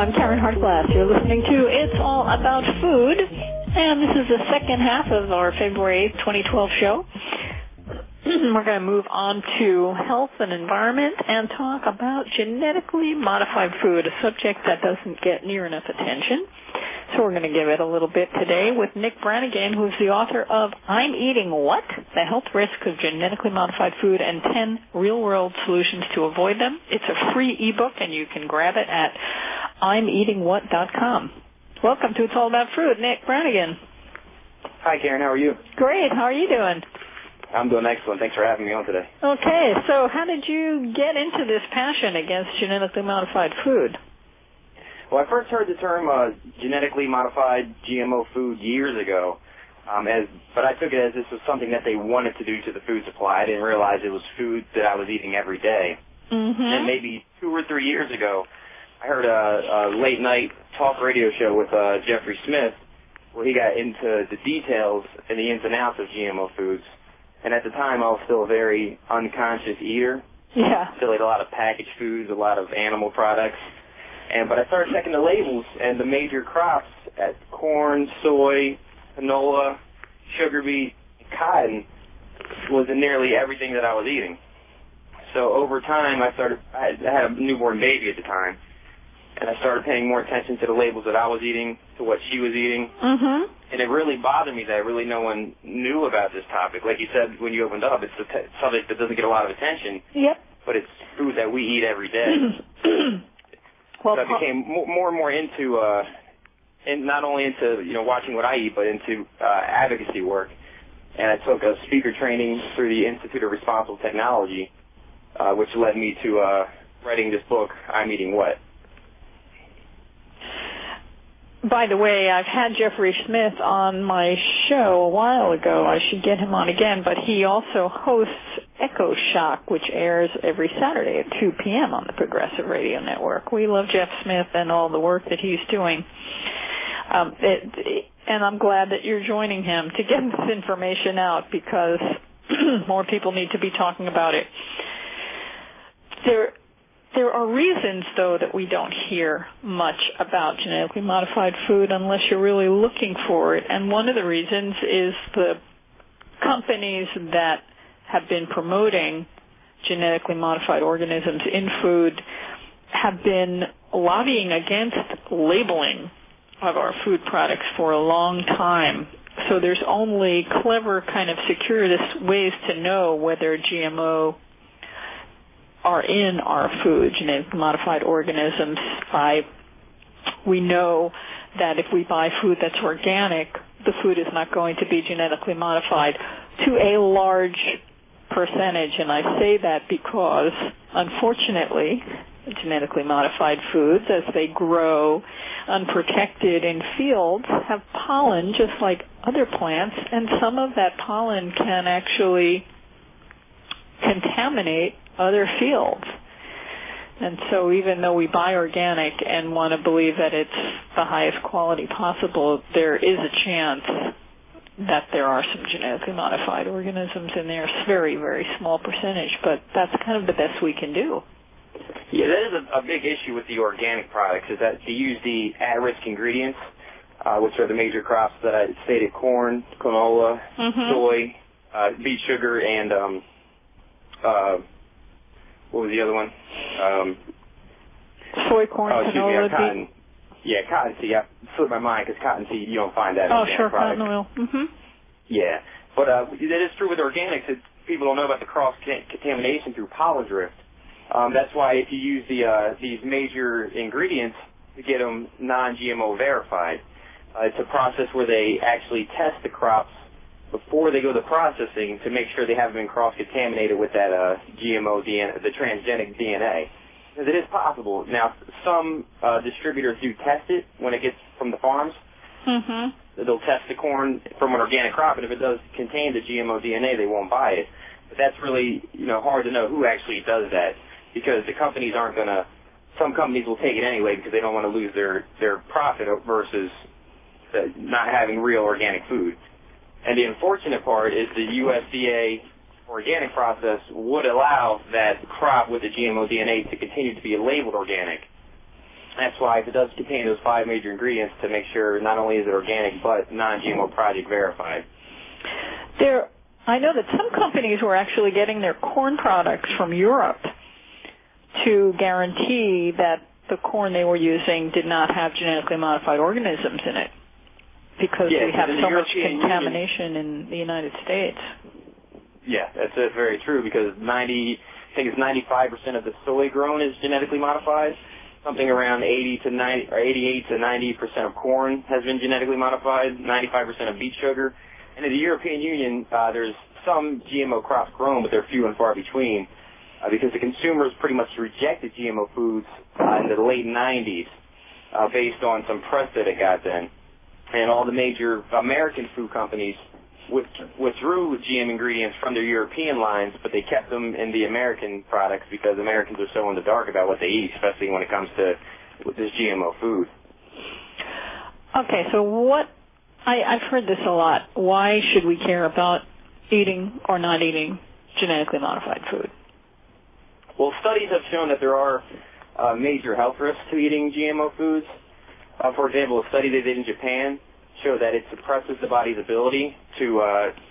I'm Karen Hartglass. You're listening to It's All About Food, and this is the second half of our February 8th, 2012 show. We're going to move on to health and environment and talk about genetically modified food, a subject that doesn't get near enough attention. So we're going to give it a little bit today with Nick Brannigan, who's the author of I'm Eating What? The Health Risks of Genetically Modified Food and 10 Real-World Solutions to Avoid Them. It's a free ebook, and you can grab it at I'mEatingWhat.com. Welcome to It's All About Food, Nick Brannigan. Hi, Karen. How are you? Great. How are you doing? I'm doing excellent. Thanks for having me on today. Okay. So how did you get into this passion against genetically modified food? Well, I first heard the term genetically modified GMO food years ago, but I took it as this was something that they wanted to do to the food supply. I didn't realize it was food that I was eating every day. Mm-hmm. And maybe 2 or 3 years ago, I heard a late-night talk radio show with Jeffrey Smith where he got into the details and the ins and outs of GMO foods. And at the time, I was still a very unconscious eater. Yeah. Still ate a lot of packaged foods, a lot of animal products. But I started checking the labels, and the major crops at corn, soy, canola, sugar beet, cotton was in nearly everything that I was eating. So over time, I had a newborn baby at the time, and I started paying more attention to the labels that I was eating, to what she was eating. Mm-hmm. And it really bothered me that really no one knew about this topic. Like you said when you opened up, it's a subject that doesn't get a lot of attention. Yep. But it's food that we eat every day. Well, so I became more and more into, and not only into watching what I eat, but into advocacy work. And I took a speaker training through the Institute of Responsible Technology, which led me to writing this book, I'm Eating What? By the way, I've had Jeffrey Smith on my show a while ago. I should get him on again, but he also hosts Echo Shock, which airs every Saturday at 2 p.m. on the Progressive Radio Network. We love Jeff Smith and all the work that he's doing. And I'm glad that you're joining him to get this information out because more people need to be talking about it. There are reasons, though, that we don't hear much about genetically modified food unless you're really looking for it. And one of the reasons is the companies that have been promoting genetically modified organisms in food have been lobbying against labeling of our food products for a long time. So there's only clever kind of circuitous ways to know whether GMO are in our food, genetically modified organisms. We know that if we buy food that's organic, the food is not going to be genetically modified to a large percentage. And I say that because, unfortunately, genetically modified foods, as they grow unprotected in fields, have pollen just like other plants, and some of that pollen can actually contaminate other fields. And so even though we buy organic and want to believe that it's the highest quality possible, there is a chance that there are some genetically modified organisms in there. It's a very, very small percentage, but that's kind of the best we can do. Yeah, that is a big issue with the organic products, is that they use the at-risk ingredients, which are the major crops that I stated: corn, canola, soy, beet sugar, and what was the other one? Soy, corn, canola, cotton. Beet. Yeah, cottonseed. I slipped my mind because cottonseed, you don't find that in organic products. Cotton oil. Mm-hmm. Yeah, but that is true with organics. People don't know about the cross-contamination through pollen drift. That's why if you use these major ingredients to get them non-GMO verified, it's a process where they actually test the crops before they go to processing to make sure they haven't been cross-contaminated with that GMO DNA, the transgenic DNA. Because it is possible. Now, some distributors do test it when it gets from the farms. Mm-hmm. They'll test the corn from an organic crop, and if it does contain the GMO DNA, they won't buy it. But that's really, hard to know who actually does that, because the companies aren't going to. Some companies will take it anyway because they don't want to lose their profit versus not having real organic food. And the unfortunate part is the USDA organic process would allow that crop with the GMO DNA to continue to be labeled organic. That's why if it does contain those 5 major ingredients, to make sure not only is it organic but non-GMO project verified. I know that some companies were actually getting their corn products from Europe to guarantee that the corn they were using did not have genetically modified organisms in it, because we have so much contamination in the United States. Yeah, that's very true, because 95% of the soy grown is genetically modified. Something around 88 to 90% of corn has been genetically modified, 95% of beet sugar. And in the European Union, there's some GMO crops grown, but they're few and far between, because the consumers pretty much rejected GMO foods in the late 90s based on some press that it got then. And all the major American food companies withdrew GM ingredients from their European lines, but they kept them in the American products because Americans are so in the dark about what they eat, especially when it comes to this GMO food. Okay, so I've heard this a lot. Why should we care about eating or not eating genetically modified food? Well, studies have shown that there are major health risks to eating GMO foods. For example, a study they did in Japan showed that it suppresses the body's ability to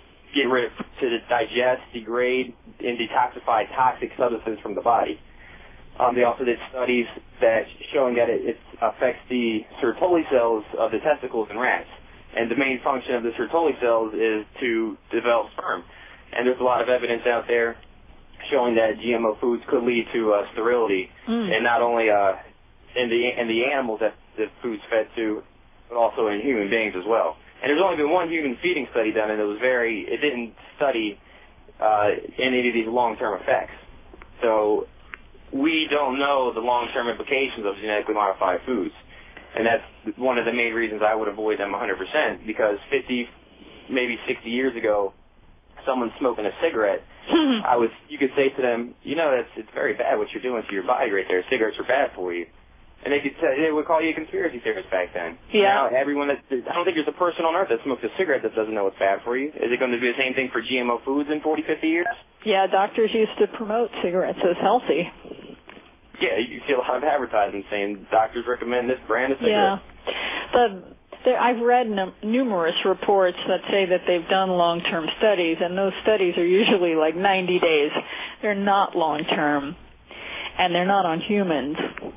digest, degrade, and detoxify toxic substances from the body. They also did studies that showing that it affects the Sertoli cells of the testicles in rats. And the main function of the Sertoli cells is to develop sperm. And there's a lot of evidence out there showing that GMO foods could lead to sterility, and not only in the animals that the food's fed to, but also in human beings as well. And there's only been one human feeding study done, and it didn't study any of these long-term effects. So we don't know the long-term implications of genetically modified foods. And that's one of the main reasons I would avoid them 100%, because 50, maybe 60 years ago, someone smoking a cigarette, you could say to them, it's very bad what you're doing to your body right there. Cigarettes are bad for you. And they would call you a conspiracy theorist back then. Yeah. Now, I don't think there's a person on earth that smokes a cigarette that doesn't know what's bad for you. Is it going to be the same thing for GMO foods in 40, 50 years? Yeah, doctors used to promote cigarettes as healthy. Yeah, you see a lot of advertising saying doctors recommend this brand of cigarette. Yeah. I've read numerous reports that say that they've done long-term studies, and those studies are usually like 90 days. They're not long-term, and they're not on humans.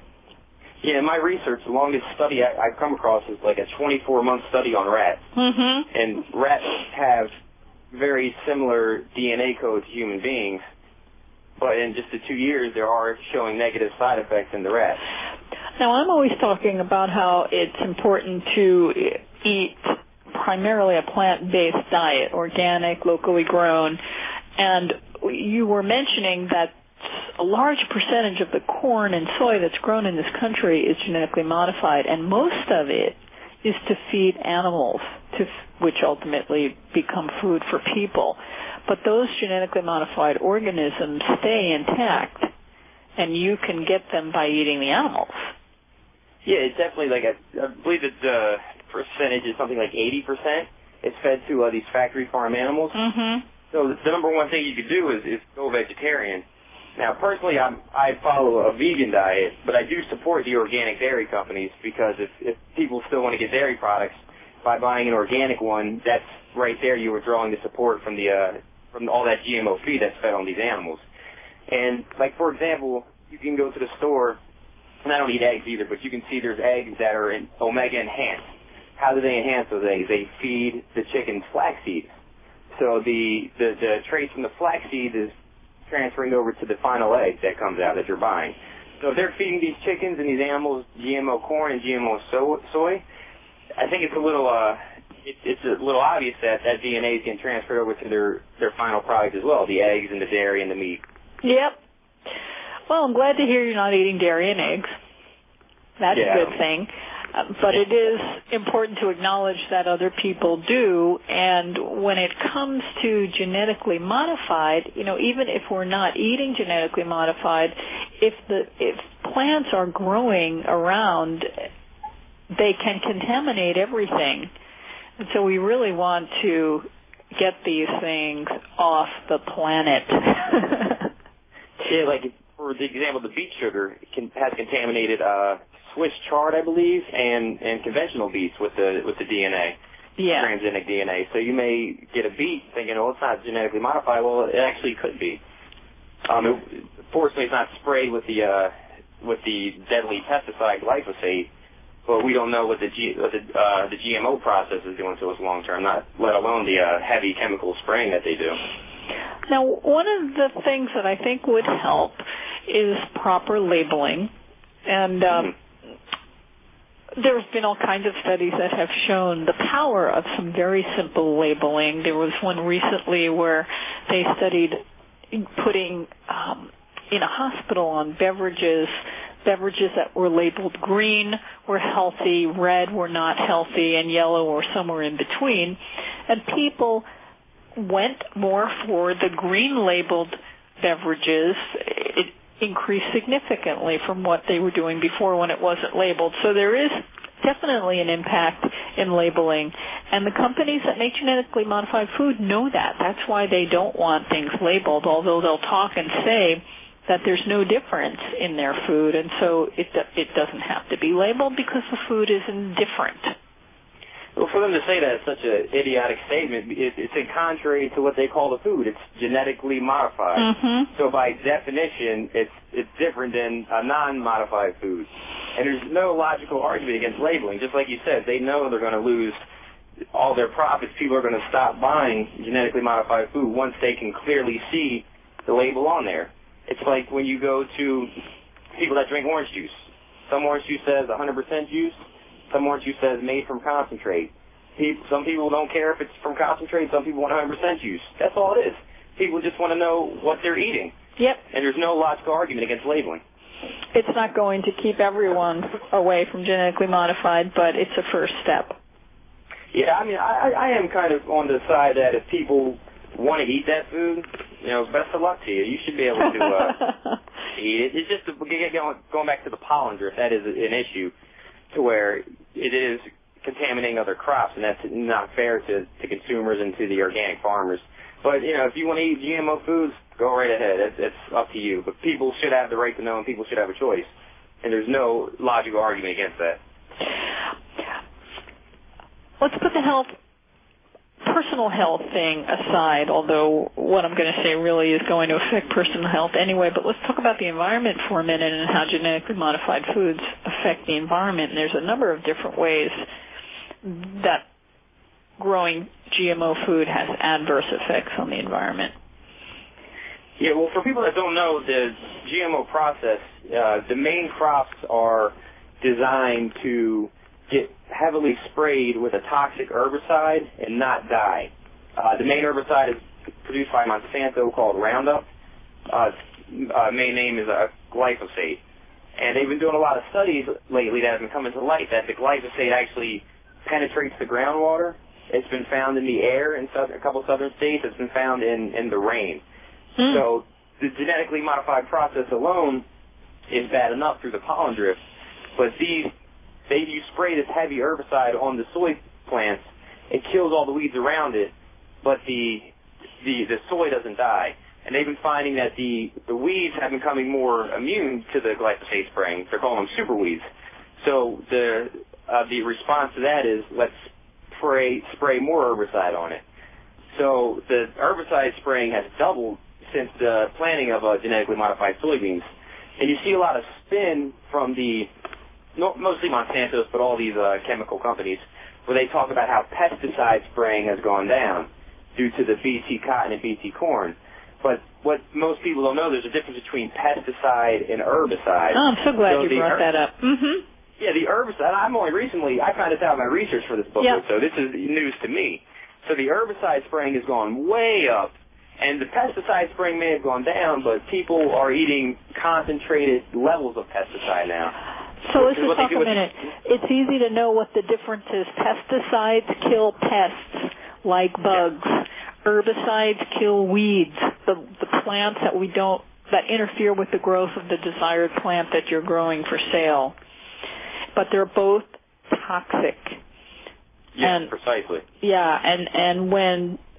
Yeah, in my research, the longest study I've come across is like a 24-month study on rats. Mm-hmm. And rats have very similar DNA code to human beings, but in just the 2 years, they are showing negative side effects in the rats. Now, I'm always talking about how it's important to eat primarily a plant-based diet, organic, locally grown, and you were mentioning that a large percentage of the corn and soy that's grown in this country is genetically modified, and most of it is to feed animals, which ultimately become food for people. But those genetically modified organisms stay intact, and you can get them by eating the animals. Yeah, it's definitely I believe that the percentage is something like 80%. It's fed to these factory farm animals. Mm-hmm. So the number one thing you could do is go vegetarian. Now, personally, I follow a vegan diet, but I do support the organic dairy companies, because if people still want to get dairy products, by buying an organic one, that's right there you were drawing the support from all that GMO feed that's fed on these animals. And, for example, you can go to the store, and I don't eat eggs either, but you can see there's eggs that are omega enhanced. How do they enhance those eggs? They feed the chickens flaxseed. So the trace from the flaxseed is transferring over to the final egg that comes out that you're buying. So if they're feeding these chickens and these animals GMO corn and GMO soy, I think it's a little obvious that DNA is getting transferred over to their final product as well, the eggs and the dairy and the meat. Yep. Well, I'm glad to hear you're not eating dairy and eggs. That's a good thing. But it is important to acknowledge that other people do, and when it comes to genetically modified, even if we're not eating genetically modified, if plants are growing around, they can contaminate everything. And so we really want to get these things off the planet. Yeah, for for the example, the beet sugar has contaminated Swiss chard, I believe, and conventional beets with the DNA, transgenic DNA. So you may get a beet thinking, oh, it's not genetically modified. Well, it actually could be. Fortunately, it's not sprayed with the deadly pesticide glyphosate, but we don't know what the GMO process is doing to us long term, not let alone the heavy chemical spraying that they do. Now, one of the things that I think would help is proper labeling, and there's been all kinds of studies that have shown the power of some very simple labeling. There was one recently where they studied putting in a hospital on beverages that were labeled green were healthy, red were not healthy, and yellow or somewhere in between. And people went more for the green labeled beverages. It increased significantly from what they were doing before when it wasn't labeled. So there is definitely an impact in labeling. And the companies that make genetically modified food know that. That's why they don't want things labeled, although they'll talk and say that there's no difference in their food, and so it doesn't have to be labeled because the food is indifferent. Well, for them to say that is such an idiotic statement. It's in contrary to what they call the food. It's genetically modified. Mm-hmm. So by definition, it's different than a non-modified food. And there's no logical argument against labeling. Just like you said, they know they're going to lose all their profits. People are going to stop buying genetically modified food once they can clearly see the label on there. It's like when you go to people that drink orange juice. Some orange juice says 100% juice. Some orange juice says made from concentrate. Some people don't care if it's from concentrate. Some people want 100% juice. That's all it is. People just want to know what they're eating. Yep. And there's no logical argument against labeling. It's not going to keep everyone away from genetically modified, but it's a first step. Yeah, I mean, I am kind of on the side that if people want to eat that food, best of luck to you. You should be able to eat it. It's just going back to the pollen drift. That is an issue, to where it is contaminating other crops, and that's not fair to consumers and to the organic farmers. But if you want to eat GMO foods, go right ahead. It's up to you. But people should have the right to know, and people should have a choice. And there's no logical argument against that. Let's put the personal health thing aside, although what I'm going to say really is going to affect personal health anyway, but let's talk about the environment for a minute and how genetically modified foods affect the environment. And there's a number of different ways that growing GMO food has adverse effects on the environment. Yeah, well, for people that don't know, the GMO process, the main crops are designed to get heavily sprayed with a toxic herbicide and not die. The main herbicide is produced by Monsanto called Roundup. Its main name is glyphosate. And they've been doing a lot of studies lately that have been coming to light that the glyphosate actually penetrates the groundwater. It's been found in the air in a couple of southern states. It's been found in the rain. So the genetically modified process alone is bad enough through the pollen drift. But you spray this heavy herbicide on the soy plants, it kills all the weeds around it, but the soy doesn't die. And they've been finding that the weeds have been becoming more immune to the glyphosate spraying. They're calling them super weeds. So the response to that is let's spray more herbicide on it. So the herbicide spraying has doubled since the planting of genetically modified soybeans. And you see a lot of spin from mostly Monsanto's, but all these chemical companies, where they talk about how pesticide spraying has gone down due to the BT cotton and BT corn. But what most people don't know, there's a difference between pesticide and herbicide. Oh, I'm so glad you brought that up. Mm-hmm. Yeah, the herbicide, I found this out in my research for this book, so this is news to me. So the herbicide spraying has gone way up, and the pesticide spraying may have gone down, but people are eating concentrated levels of pesticide now. So let's just talk a minute. It's easy to know what the difference is. Pesticides kill pests like bugs. Herbicides kill weeds, the plants that interfere with the growth of the desired plant that you're growing for sale. But they're both toxic. Yeah, precisely. Yeah, and when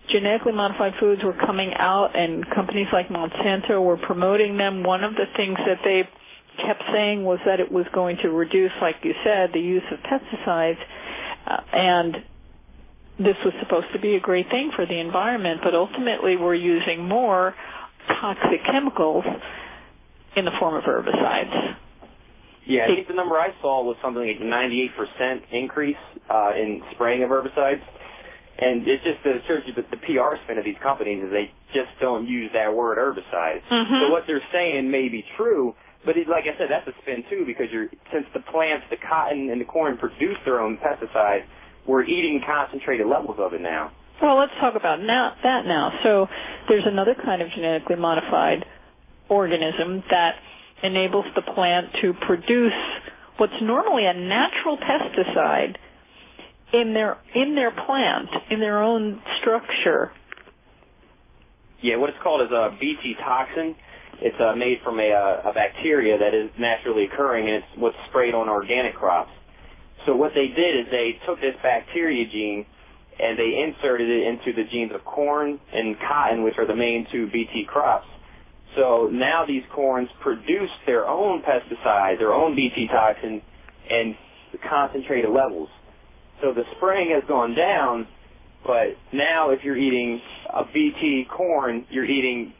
genetically modified foods were coming out and companies like Monsanto were promoting them, one of the things that they kept saying was that it was going to reduce, like you said, the use of pesticides, and this was supposed to be a great thing for the environment, but ultimately we're using more toxic chemicals in the form of herbicides. Yeah, I think the number I saw was something like 98% increase in spraying of herbicides. And it's just shows you the PR spin of these companies is they just don't use that word herbicide. Mm-hmm. So what they're saying may be true, but like I said, that's a spin too, because since the plants, the cotton and the corn produce their own pesticide, we're eating concentrated levels of it now. Well, let's talk about that now. So there's another kind of genetically modified organism that enables the plant to produce what's normally a natural pesticide in their plant, in their own structure. Yeah, what it's called is a Bt toxin. It's made from a bacteria that is naturally occurring, and it's what's sprayed on organic crops. So what they did is they took this bacteria gene and they inserted it into the genes of corn and cotton, which are the main two Bt crops. So now these corns produce their own pesticide, their own Bt toxin, and concentrated levels. So the spraying has gone down, but now if you're eating a Bt corn, you're eating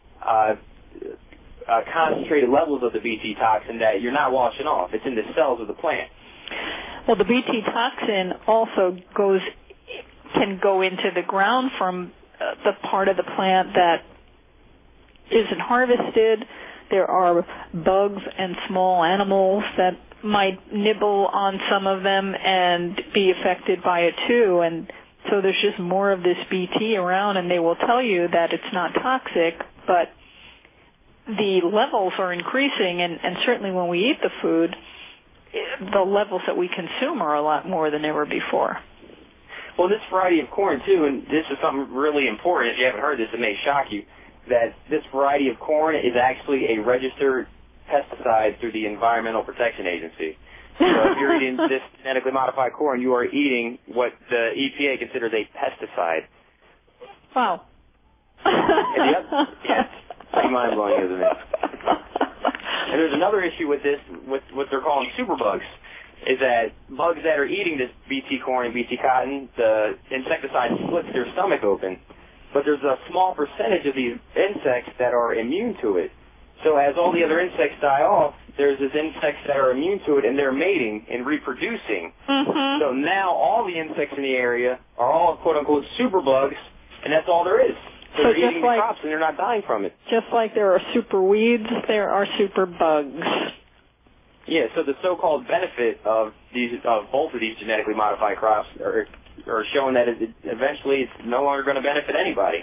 concentrated levels of the Bt toxin that you're not washing off. It's in the cells of the plant. Well, the Bt toxin also can go into the ground from the part of the plant that isn't harvested. There are bugs and small animals that might nibble on some of them and be affected by it too. And so there's just more of this Bt around, and they will tell you that it's not toxic, but the levels are increasing, and certainly when we eat the food, the levels that we consume are a lot more than ever before. Well, this variety of corn, too, and this is something really important. If you haven't heard this, it may shock you, that this variety of corn is actually a registered pesticide through the Environmental Protection Agency. So if you're eating this genetically modified corn, you are eating what the EPA considers a pesticide. Wow. Yeah, it's pretty mind-blowing, isn't it? And there's another issue with this, with what they're calling superbugs, is that bugs that are eating this Bt corn and Bt cotton, the insecticide splits their stomach open. But there's a small percentage of these insects that are immune to it. So as all the other insects die off, there's these insects that are immune to it, and they're mating and reproducing. Mm-hmm. So now all the insects in the area are all quote-unquote superbugs, and that's all there is. So they're eating the crops, and they're not dying from it. Just like there are super weeds, there are super bugs. Yeah, so the so-called benefit of both of these genetically modified crops are showing that eventually it's no longer going to benefit anybody.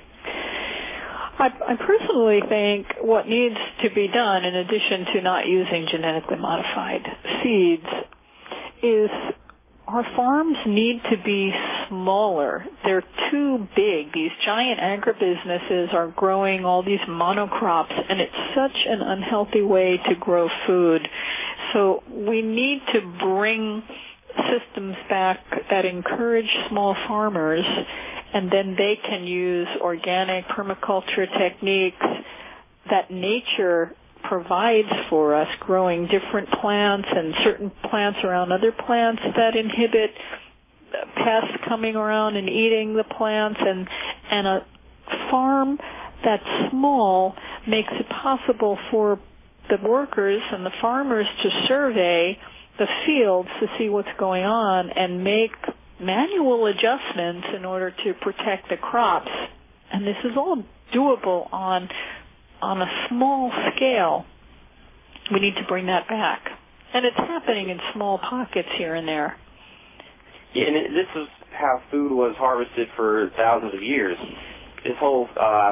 I personally think what needs to be done, in addition to not using genetically modified seeds, is our farms need to be smaller. They're too big. These giant agribusinesses are growing all these monocrops, and it's such an unhealthy way to grow food. So we need to bring systems back that encourage small farmers, and then they can use organic permaculture techniques that nature provides for us, growing different plants and certain plants around other plants that inhibit pests coming around and eating the plants, and a farm that's small makes it possible for the workers and the farmers to survey the fields to see what's going on and make manual adjustments in order to protect the crops. And this is all doable on a small scale. We need to bring that back. And it's happening in small pockets here and there. Yeah, and this is how food was harvested for thousands of years. This whole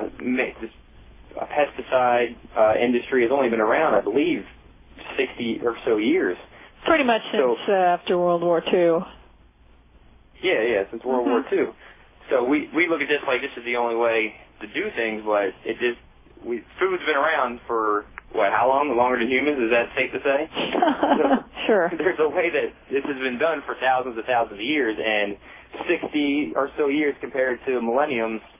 pesticide industry has only been around, I believe, 60 or so years. Pretty much since after World War II. Yeah, since World War II. So we look at this like this is the only way to do things, but food's been around for, how long? Longer than humans? Is that safe to say? Sure. There's a way that this has been done for thousands and thousands of years, and 60 or so years compared to millenniums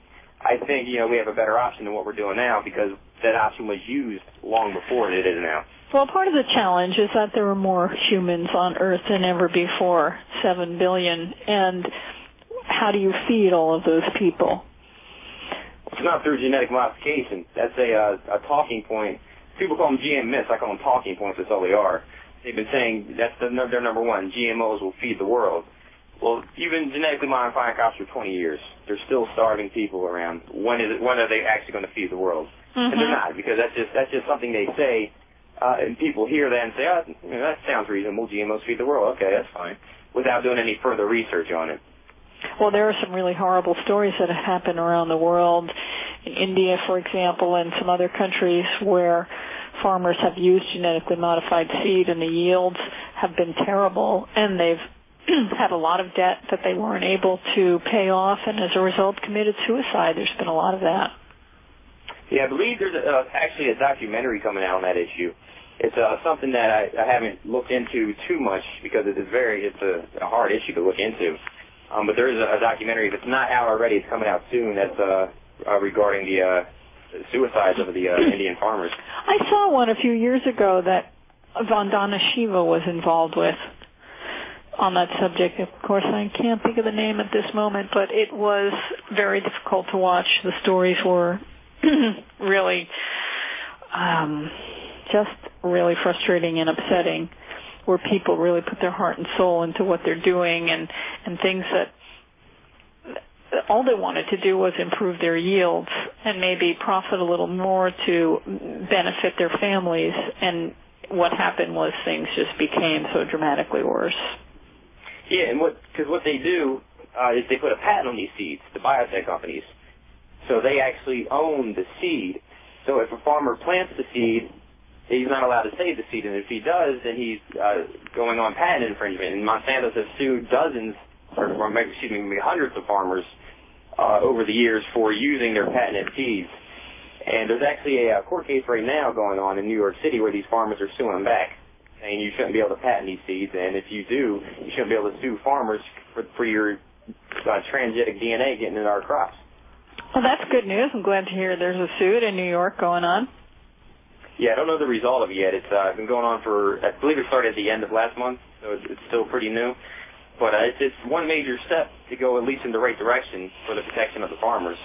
I think, we have a better option than what we're doing now because that option was used long before it is now. Well, part of the challenge is that there are more humans on Earth than ever before, 7 billion, and how do you feed all of those people? It's not through genetic modification. That's a talking point. People call them GM myths. I call them talking points. That's all they are. They've been saying that's their number one. GMOs will feed the world. Well, you've been genetically modifying crops for 20 years. They're still starving people around. When are they actually going to feed the world? Mm-hmm. And they're not, because that's just something they say, and people hear that and say, that sounds reasonable. GMOs feed the world. Okay, that's fine, without doing any further research on it. Well, there are some really horrible stories that have happened around the world. In India, for example, and some other countries where farmers have used genetically modified seed and the yields have been terrible, and they've had a lot of debt that they weren't able to pay off, and as a result committed suicide. There's been a lot of that. Yeah, I believe there's actually a documentary coming out on that issue. It's something that I haven't looked into too much because it's a hard issue to look into. But there is a documentary that's not out already. It's coming out soon. That's regarding the suicides of the Indian farmers. I saw one a few years ago that Vandana Shiva was involved with on that subject. Of course, I can't think of the name at this moment, but it was very difficult to watch. The stories were really just really frustrating and upsetting, where people really put their heart and soul into what they're doing and things that all they wanted to do was improve their yields and maybe profit a little more to benefit their families. And what happened was things just became so dramatically worse. Yeah, and because what they do is they put a patent on these seeds, the biotech companies. So they actually own the seed. So if a farmer plants the seed, he's not allowed to save the seed, and if he does, then he's going on patent infringement. And Monsanto has sued hundreds of farmers over the years for using their patented seeds. And there's actually a court case right now going on in New York City where these farmers are suing them back, saying you shouldn't be able to patent these seeds, and if you do, you shouldn't be able to sue farmers for your transgenic DNA getting in our crops. Well, that's good news. I'm glad to hear there's a suit in New York going on. Yeah, I don't know the result of it yet. It's been going on I believe it started at the end of last month, so it's still pretty new. But it's one major step to go at least in the right direction for the protection of the farmers.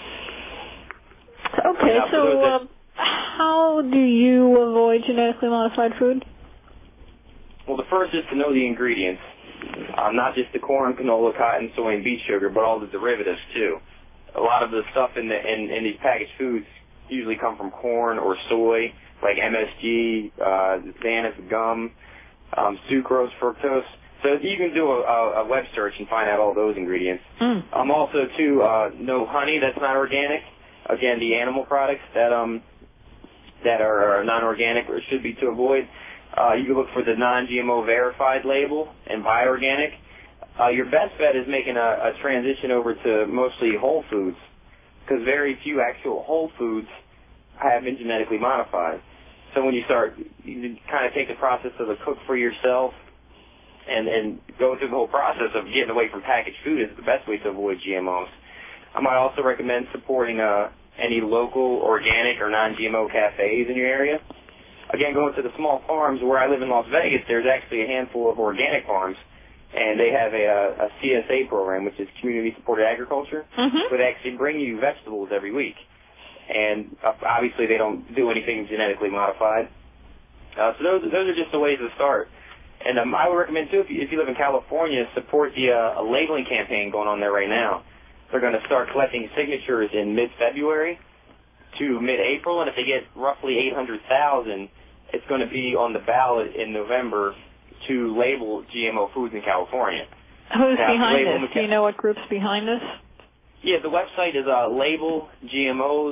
Okay, so how do you avoid genetically modified food? Well, the first is to know the ingredients, not just the corn, canola, cotton, soy, and beet sugar, but all the derivatives too. A lot of the stuff in these packaged foods usually come from corn or soy, like MSG, xanthan gum, sucrose, fructose. So you can do a web search and find out all those ingredients. Also, too, no honey that's not organic. Again, the animal products that are non-organic or should be to avoid. You can look for the non-GMO verified label and buy organic. Your best bet is making a transition over to mostly whole foods, because very few actual whole foods have been genetically modified. So when you kind of take the process of the cook for yourself and go through the whole process of getting away from packaged food is the best way to avoid GMOs. I might also recommend supporting any local organic or non-GMO cafes in your area. Again, going to the small farms where I live in Las Vegas, there's actually a handful of organic farms, and they have a CSA program, which is Community Supported Agriculture, where they actually bring you vegetables every week. And obviously they don't do anything genetically modified. So those are just the ways to start. And I would recommend, too, if you live in California, support the labeling campaign going on there right now. They're going to start collecting signatures in mid-February to mid-April, and if they get roughly 800,000, it's going to be on the ballot in November to label GMO foods in California. Who's behind this? Do you know what group's behind this? Yeah, the website is labelgmos.org.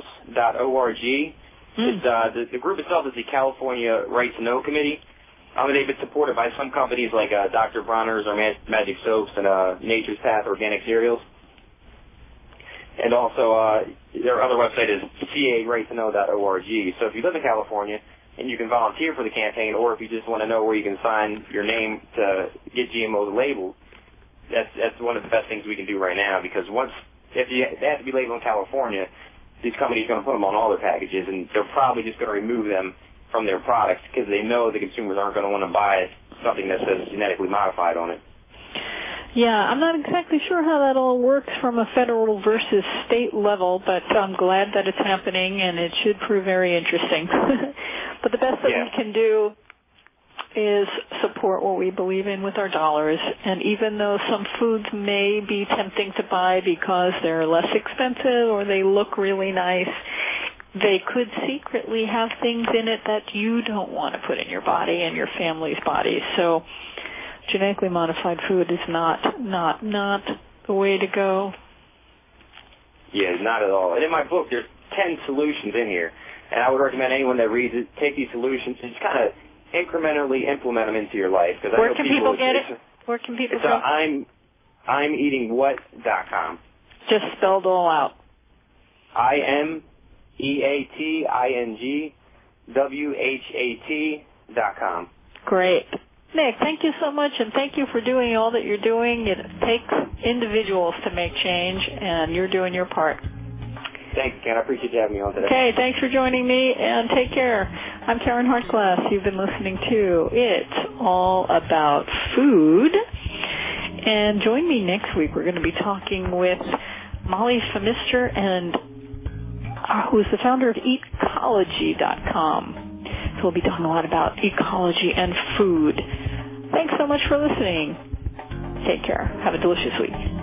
It's, the group itself is the California Right to Know Committee. They've been supported by some companies like Dr. Bronner's or Magic Soaps and Nature's Path Organic Cereals. And also, their other website is carightToknow.org. So if you live in California and you can volunteer for the campaign, or if you just want to know where you can sign your name to get GMOs labeled, that's one of the best things we can do right now, because they have to be labeled in California, these companies are going to put them on all their packages, and they're probably just going to remove them from their products because they know the consumers aren't going to want to buy something that says genetically modified on it. Yeah, I'm not exactly sure how that all works from a federal versus state level, but I'm glad that it's happening, and it should prove very interesting. But the best that we can do is support what we believe in with our dollars, and even though some foods may be tempting to buy because they're less expensive or they look really nice, they could secretly have things in it that you don't want to put in your body and your family's body. So genetically modified food is not the way to go. Yeah, not at all. And in my book, there's 10 solutions in here, and I would recommend anyone that reads it take these solutions and just kind of incrementally implement them into your life. Where can people get it? Where can people go? I'mEatingWhat.com. Just spelled all out. I'mEatingWhat.com. Great. Nick, thank you so much, and thank you for doing all that you're doing. It takes individuals to make change, and you're doing your part. Thanks, Ken. I appreciate you having me on today. Okay, thanks for joining me, and take care. I'm Karen Hartglass. You've been listening to It's All About Food. And join me next week. We're going to be talking with Molly Femister, who is the founder of Ecology.com. So we'll be talking a lot about ecology and food. Thanks so much for listening. Take care. Have a delicious week.